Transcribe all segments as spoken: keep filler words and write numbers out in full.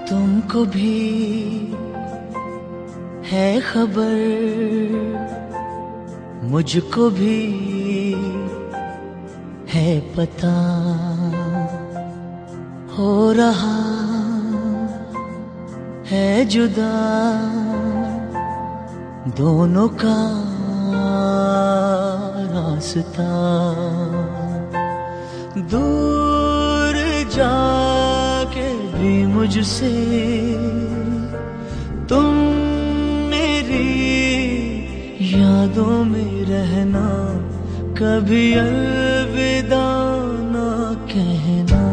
तुमको भी है खबर, मुझको भी है पता, हो रहा है जुदा दोनों का रास्ता। दूर जाके भी मुझसे तुम मेरी यादों में रहना, कभी अलविदा ना कहना,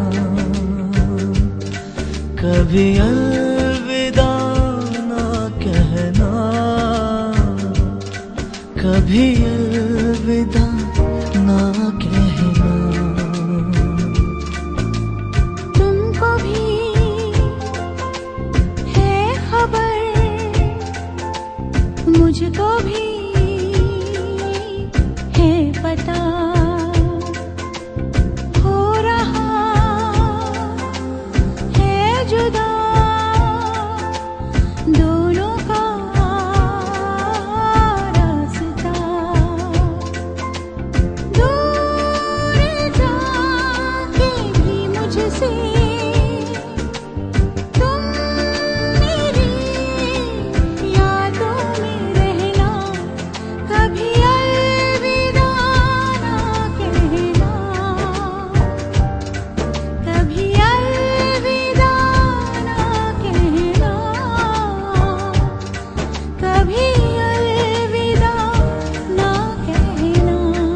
कभी अलविदा ना कहना, कभी अलविदा ना कहना। तुमको भी है खबर, मुझको भी है पता, हो रहा है जुदा दोनों का रास्ता। दूर जाके भी मुझसे तुम मेरी यादों में रहना, कभी अलविदा ना कहना, कभी अलविदा ना कहना, कभी अलविदा ना कहना।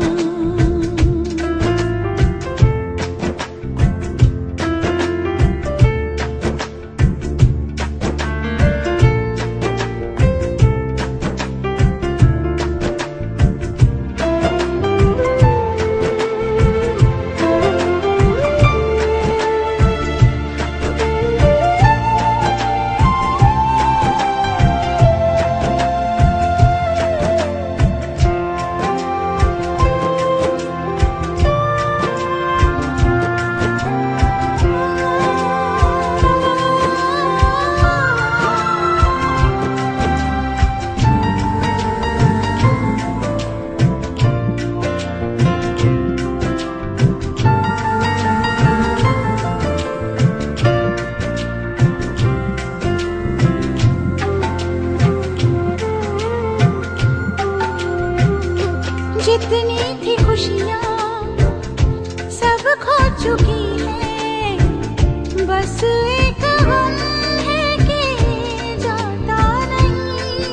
जितनी थी खुशियाँ सब खो चुकी है, बस एक गम है कि जाता नहीं।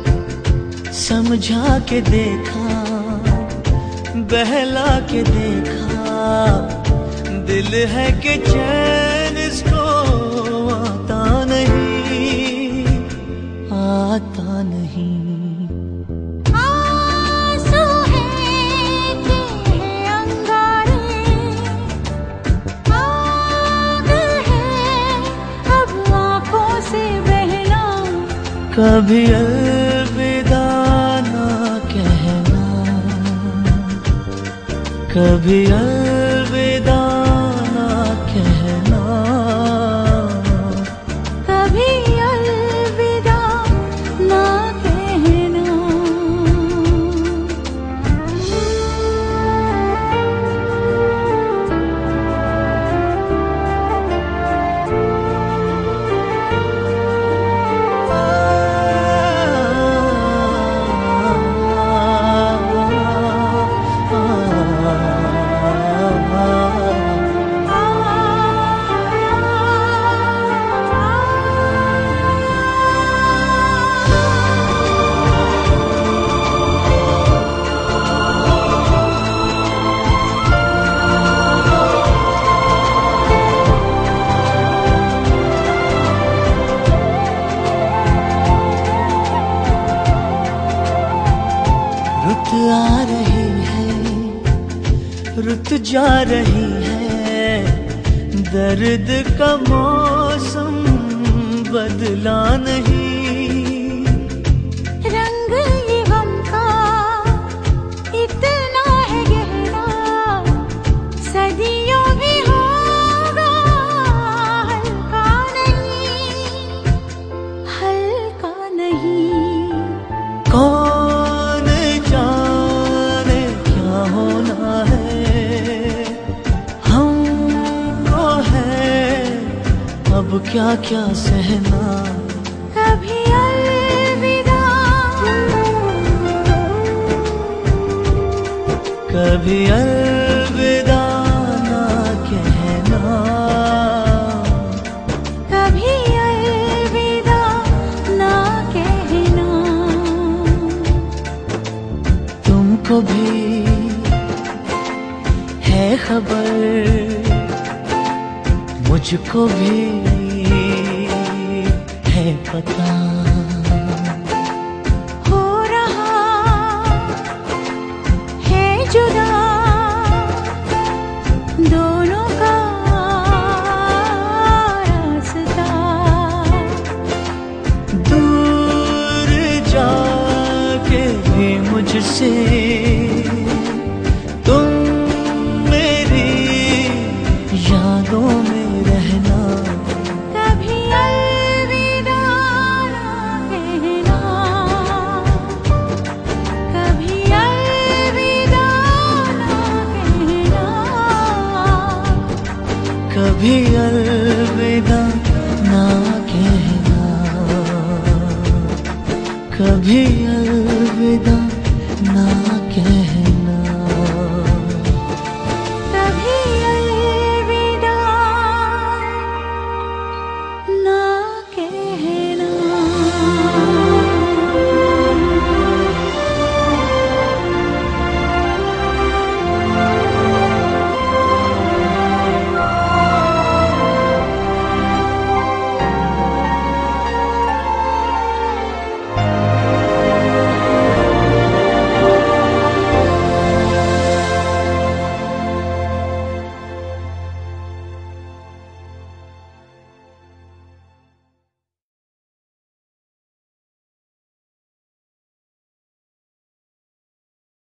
समझा के देखा, बहला के देखा, दिल है कि चैन इसको आता नहीं, आता नहीं। आंसू है कि है अंगारे, आग है अब आँखों से बहना, कभी अलविदा ना कहना, कभी अलविदा ना कहना, कभी अलविदा ना कहना। रुत आ रही है, रुत जा रही है, दर्द का मौसम बदला नहीं। रंग ये गम का इतना है गहरा, सदियों भी होगा हल्का नहीं। अब क्या क्या सहना। कभी अलविदा, कभी अलविदा ना कहना, कभी अलविदा ना कहना। तुमको भी है खबर, मुझको भी है पता। हो रहा है जुदा दोनों का रास्ता। दूर जाके भी मुझसे तुम मेरी यादों में रहना। कभी अलविदा ना कहना, कभी अलविदा ना कहना। कभी अलविदा ना कहना, कभी अलविदा